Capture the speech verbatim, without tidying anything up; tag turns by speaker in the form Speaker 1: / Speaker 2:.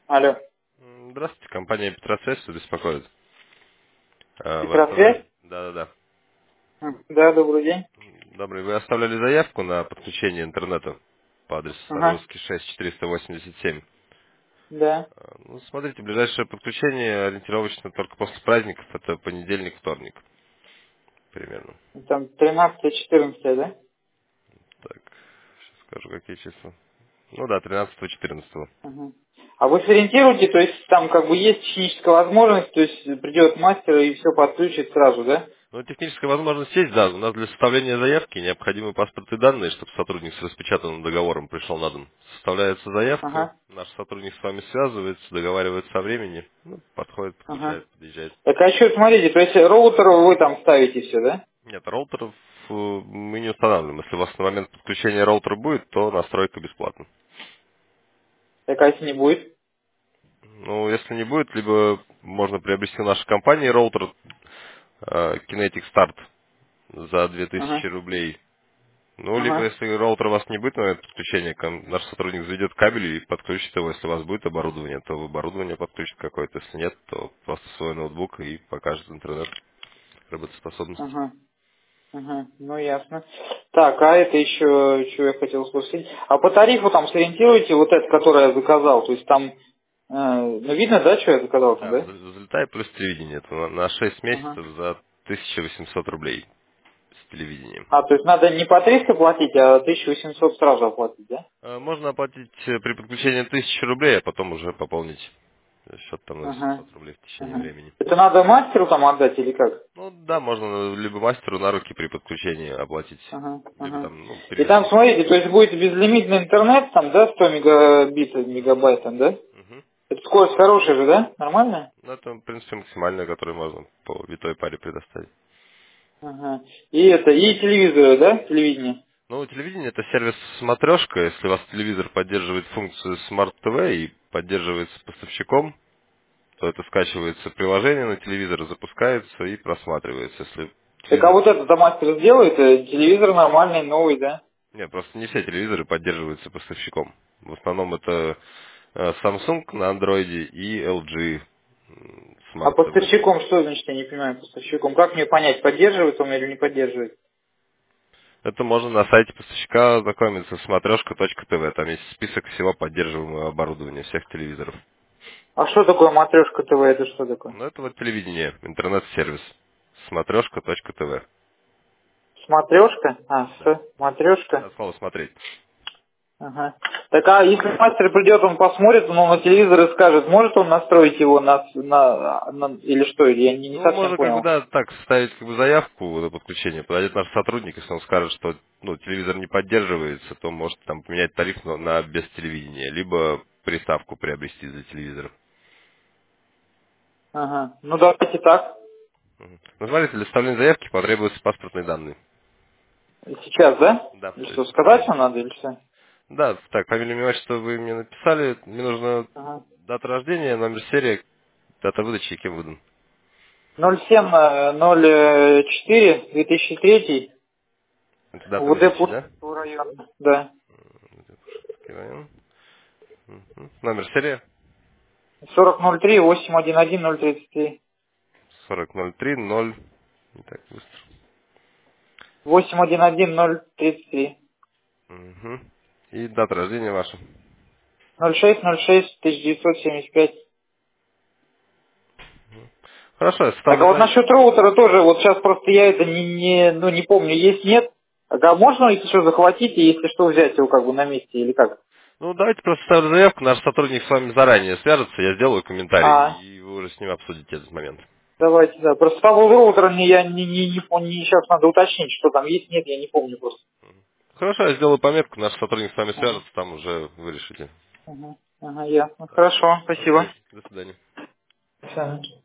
Speaker 1: Алло.
Speaker 2: М, Здравствуйте, компания Петросвязь вас беспокоит. А, Вы оставляли...
Speaker 1: Петросвязь?
Speaker 2: Да-да-да.
Speaker 1: М, Да, добрый день.
Speaker 2: Добрый. Вы оставляли заявку на подключение интернета по адресу
Speaker 1: Ага.
Speaker 2: Садовский шесть четыреста восемьдесят семь.
Speaker 1: Да.
Speaker 2: А, Ну, смотрите, ближайшее подключение ориентировочно только после праздников. Это понедельник, вторник примерно.
Speaker 1: Там тринадцатое, четырнадцатое, да?
Speaker 2: Так, сейчас скажу, какие числа. Ну да, тринадцатого-четырнадцатого.
Speaker 1: Ага. А вы сориентируете, то есть там как бы есть техническая возможность, то есть придет мастер и все подключит сразу, да?
Speaker 2: Ну, техническая возможность есть, да. У нас для составления заявки необходимы паспорт и данные, чтобы сотрудник с распечатанным договором пришел на дом. Составляется заявка,
Speaker 1: Ага.
Speaker 2: наш сотрудник с вами связывается, договаривается о времени, ну, подходит,
Speaker 1: Ага.
Speaker 2: подключает, подъезжает.
Speaker 1: Так а что, смотрите, то есть роутер вы там ставите все, да?
Speaker 2: Нет, роутеров э, мы не устанавливаем. Если у вас на момент подключения роутер будет, то настройка бесплатна.
Speaker 1: Так а если не будет?
Speaker 2: Ну, если не будет, либо можно приобрести в нашей компании роутер э, Kinetic Start за две тысячи
Speaker 1: Ага.
Speaker 2: рублей. Ну, либо
Speaker 1: Ага.
Speaker 2: если роутер у вас не будет на момент подключения, кон- наш сотрудник заведет кабель и подключит его. Если у вас будет оборудование, то оборудование подключит какое-то. Если нет, то просто свой ноутбук и покажет интернет работоспособность.
Speaker 1: Ага. Ага. Ну ясно. Так, а это еще, что я хотел спросить. А по тарифу там сориентируете вот это, которое я заказал? То есть там, э, ну видно, да, что я заказал там,
Speaker 2: Да,
Speaker 1: да?
Speaker 2: взл- взлетай плюс телевидение. Это на на шесть
Speaker 1: Ага.
Speaker 2: месяцев за тысяча восемьсот рублей с телевидением.
Speaker 1: А, то есть надо не по триста платить, а тысяча восемьсот сразу оплатить, да?
Speaker 2: А, Можно оплатить э, при подключении тысячу рублей, а потом уже пополнить счет там на
Speaker 1: Ага.
Speaker 2: восемьсот рублей в течение
Speaker 1: Ага.
Speaker 2: времени.
Speaker 1: Это надо мастеру там отдать или как?
Speaker 2: Ну да, можно либо мастеру на руки при подключении оплатить,
Speaker 1: Ага,
Speaker 2: либо
Speaker 1: ага.
Speaker 2: там, ну,
Speaker 1: И там,
Speaker 2: перевести.
Speaker 1: смотрите, то есть будет безлимитный интернет, там, да, сто мегабит, мегабайт, там, да?
Speaker 2: Мгм.
Speaker 1: Это скорость хорошая же, да? Нормально?
Speaker 2: Ну, это, в принципе, максимальное, которое можно по витой паре предоставить.
Speaker 1: Ага. И это, и телевизоры, да, телевидение?
Speaker 2: Ну, телевидение это сервис смотрешка. Если у вас телевизор поддерживает функцию Smart ти ви и поддерживается поставщиком, то это скачивается приложение на телевизор, запускается и просматривается. Если
Speaker 1: Так а
Speaker 2: телевизор...
Speaker 1: вот это мастер сделает, э, телевизор нормальный, новый, да?
Speaker 2: Нет, просто не все телевизоры поддерживаются поставщиком. В основном это э, Samsung на андроиде и эл джи м,
Speaker 1: А
Speaker 2: Smart ти ви.
Speaker 1: поставщиком что значит, я не понимаю, поставщиком? Как мне понять, поддерживает он или не поддерживает?
Speaker 2: Это можно на сайте поставщика ознакомиться смотрешка точка тв. Там есть список всего поддерживаемого оборудования, всех телевизоров.
Speaker 1: А что такое матрешка ТВ, это что такое?
Speaker 2: Ну, это вот телевидение, интернет-сервис. смотрешка точка тв.
Speaker 1: Смотрешка? А,
Speaker 2: Да.
Speaker 1: с, матрешка.
Speaker 2: От слова смотреть.
Speaker 1: Ага. Так а если мастер придет, он посмотрит, он на телевизор и скажет, может он настроить его на, на, на- или что, или я не, не
Speaker 2: Ну,
Speaker 1: совсем
Speaker 2: можно как бы,
Speaker 1: понял.
Speaker 2: да, так составить как бы заявку на подключение. Подойдет наш сотрудник, если он скажет, что ну, телевизор не поддерживается, то может там поменять тариф на, на без телевидения, либо приставку приобрести для телевизора.
Speaker 1: Ага. Ну давайте так.
Speaker 2: Мгм. Ну, смотрите, для составления заявки потребуются паспортные данные.
Speaker 1: Сейчас, да?
Speaker 2: Да,
Speaker 1: И
Speaker 2: то
Speaker 1: что,
Speaker 2: есть
Speaker 1: сказать
Speaker 2: документы.
Speaker 1: вам надо или что?
Speaker 2: Да, так, фамилию, имя, отчество вы мне написали. Мне нужна
Speaker 1: Ага.
Speaker 2: дата рождения, номер серии, дата выдачи и кем выдан.
Speaker 1: ноль семь э, ноль четыре две тысячи три
Speaker 2: Это дата
Speaker 1: УВД
Speaker 2: выдачи, да?
Speaker 1: Пушкинского района. Да.
Speaker 2: Пушкинский район. Мгм. Номер серии
Speaker 1: сорок ноль три восемь один один ноль тридцать три.
Speaker 2: сорок ноль три ноль. Не так быстро.
Speaker 1: восемь один один ноль тридцать три.
Speaker 2: Мгм. И дата рождения ваша.
Speaker 1: ноль шесть ноль шесть тысяча девятьсот семьдесят пять.
Speaker 2: Хорошо, я
Speaker 1: Так, а
Speaker 2: составлю
Speaker 1: вот
Speaker 2: заявку.
Speaker 1: насчет роутера тоже, вот сейчас просто я это не, не, ну, не помню, есть, нет. Так, а можно, если что, захватить, и если что, взять его как бы на месте, или как?
Speaker 2: Ну, давайте просто составлю заявку. Наш сотрудник с вами заранее свяжется, я сделаю комментарий,
Speaker 1: А,
Speaker 2: и вы уже с ним обсудите этот момент.
Speaker 1: давайте, да. Просто по поводу роутера мне я не, не, не, пом- не- сейчас надо уточнить, что там есть, нет, я не помню просто.
Speaker 2: Хорошо, я сделаю пометку, наш сотрудник с вами
Speaker 1: Ага,
Speaker 2: свяжется, там уже вы решите.
Speaker 1: ага, ага, ясно.
Speaker 2: Так,
Speaker 1: Хорошо,
Speaker 2: на
Speaker 1: спасибо.
Speaker 2: связи. До свидания.
Speaker 1: До свидания.